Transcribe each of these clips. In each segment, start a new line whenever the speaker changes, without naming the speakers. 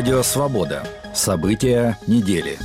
Радио «Свобода». События недели.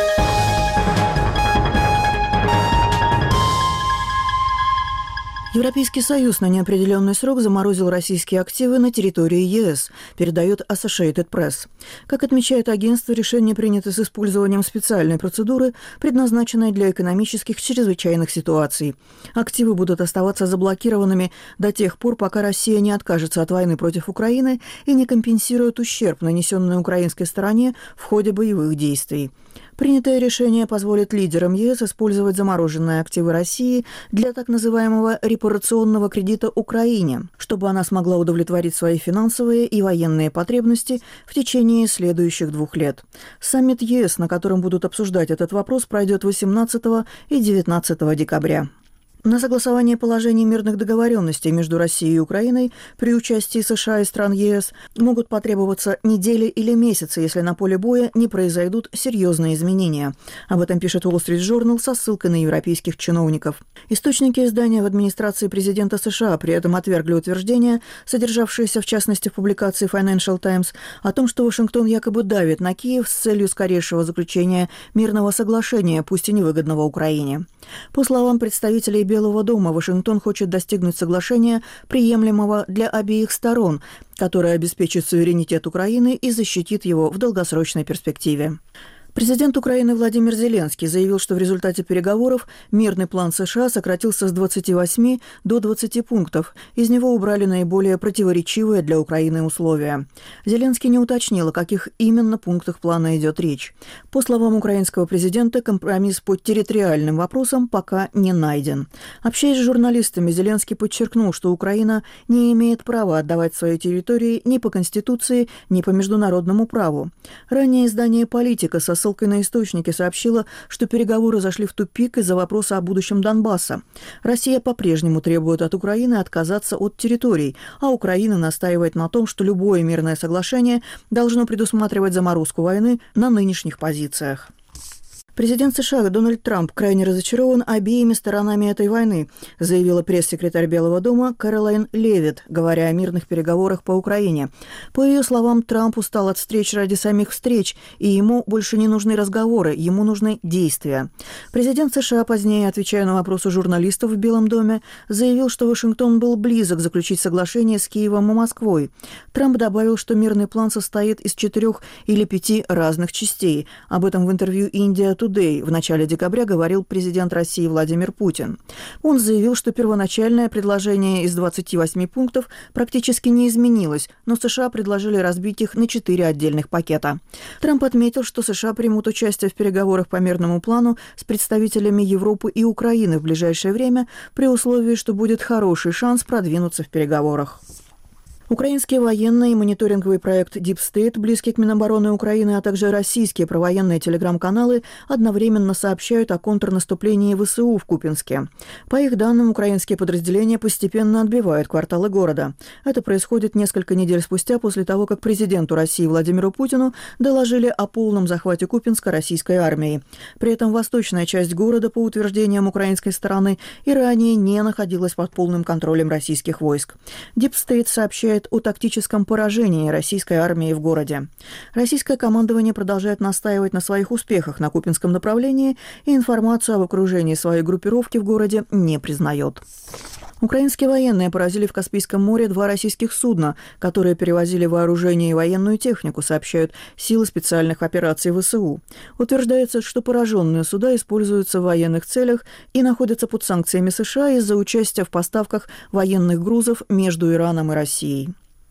Европейский Союз на неопределенный срок заморозил российские активы на территории ЕС, передает Associated Press. Как отмечает агентство, решение принято с использованием специальной процедуры, предназначенной для экономических чрезвычайных ситуаций. Активы будут оставаться заблокированными до тех пор, пока Россия не откажется от войны против Украины и не компенсирует ущерб, нанесенный украинской стороне в ходе боевых действий. Принятое решение позволит лидерам ЕС использовать замороженные активы России для так называемого репарационного кредита Украине, чтобы она смогла удовлетворить свои финансовые и военные потребности в течение следующих 2 лет. Саммит ЕС, на котором будут обсуждать этот вопрос, пройдет 18 и 19 декабря. На согласование положений мирных договоренностей между Россией и Украиной при участии США и стран ЕС могут потребоваться недели или месяцы, если на поле боя не произойдут серьезные изменения. Об этом пишет Wall Street Journal со ссылкой на европейских чиновников. Источники издания в администрации президента США при этом отвергли утверждения, содержавшиеся в частности в публикации Financial Times, о том, что Вашингтон якобы давит на Киев с целью скорейшего заключения мирного соглашения, пусть и невыгодного Украине. По словам представителей Белого дома, Вашингтон хочет достигнуть соглашения, приемлемого для обеих сторон, которое обеспечит суверенитет Украины и защитит его в долгосрочной перспективе. Президент Украины Владимир Зеленский заявил, что в результате переговоров мирный план США сократился с 28 до 20 пунктов. Из него убрали наиболее противоречивые для Украины условия. Зеленский не уточнил, о каких именно пунктах плана идет речь. По словам украинского президента, компромисс по территориальным вопросам пока не найден. Общаясь с журналистами, Зеленский подчеркнул, что Украина не имеет права отдавать свои территории ни по Конституции, ни по международному праву. Ранее издание «Политика» со ссылкой на источники сообщила, что переговоры зашли в тупик из-за вопроса о будущем Донбасса. Россия по-прежнему требует от Украины отказаться от территорий, а Украина настаивает на том, что любое мирное соглашение должно предусматривать заморозку войны на нынешних позициях. Президент США Дональд Трамп крайне разочарован обеими сторонами этой войны, заявила пресс-секретарь Белого дома Кэролайн Левитт, говоря о мирных переговорах по Украине. По ее словам, Трамп устал от встреч ради самих встреч, и ему больше не нужны разговоры, ему нужны действия. Президент США, позднее отвечая на вопросы журналистов в Белом доме, заявил, что Вашингтон был близок заключить соглашение с Киевом и Москвой. Трамп добавил, что мирный план состоит из 4 или 5 разных частей. Об этом в интервью «Индия Today» в начале декабря говорил президент России Владимир Путин. Он заявил, что первоначальное предложение из 28 пунктов практически не изменилось, но США предложили разбить их на 4 отдельных пакета. Трамп отметил, что США примут участие в переговорах по мирному плану с представителями Европы и Украины в ближайшее время при условии, что будет хороший шанс продвинуться в переговорах. Украинские военные и мониторинговый проект Deep State, близкий к Минобороны Украины, а также российские провоенные телеграм-каналы одновременно сообщают о контрнаступлении ВСУ в Купянске. По их данным, украинские подразделения постепенно отбивают кварталы города. Это происходит несколько недель спустя после того, как президенту России Владимиру Путину доложили о полном захвате Купянска российской армией. При этом восточная часть города, по утверждениям украинской стороны, и ранее не находилась под полным контролем российских войск. Deep State сообщает о тактическом поражении российской армии в городе. Российское командование продолжает настаивать на своих успехах на Купянском направлении и информацию об окружении своей группировки в городе не признает. Украинские военные поразили в Каспийском море 2 российских судна, которые перевозили вооружение и военную технику, сообщают силы специальных операций ВСУ. Утверждается, что пораженные суда используются в военных целях и находятся под санкциями США из-за участия в поставках военных грузов между Ираном и Россией.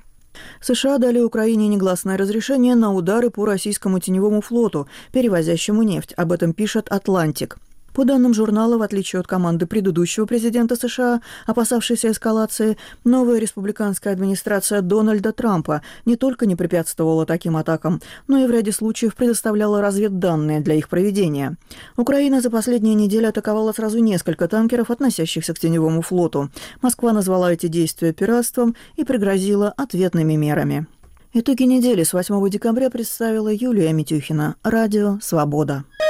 США дали Украине негласное разрешение на удары по российскому теневому флоту, перевозящему нефть. Об этом пишет «Атлантик». По данным журнала, в отличие от команды предыдущего президента США, опасавшейся эскалации, новая республиканская администрация Дональда Трампа не только не препятствовала таким атакам, но и в ряде случаев предоставляла разведданные для их проведения. Украина за последние недели атаковала сразу несколько танкеров, относящихся к теневому флоту. Москва назвала эти действия пиратством и пригрозила ответными мерами. Итоги недели с 8 декабря представила Юлия Митюхина. Радио «Свобода».